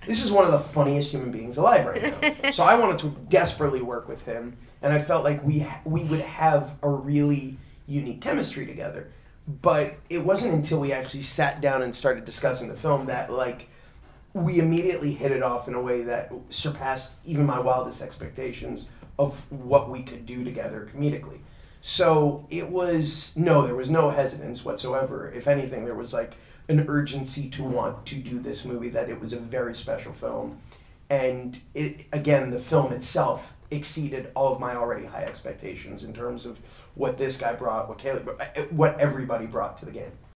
this is one of the funniest human beings alive right now. So I wanted to desperately work with him, and I felt like we would have a really unique chemistry together. But it wasn't until we actually sat down and started discussing the film that, like, we immediately hit it off in a way that surpassed even my wildest expectations of what we could do together comedically. So there was no hesitance whatsoever. If anything, there was like an urgency to want to do this movie, that it was a very special film. And the film itself exceeded all of my already high expectations in terms of what this guy brought, what everybody brought to the game.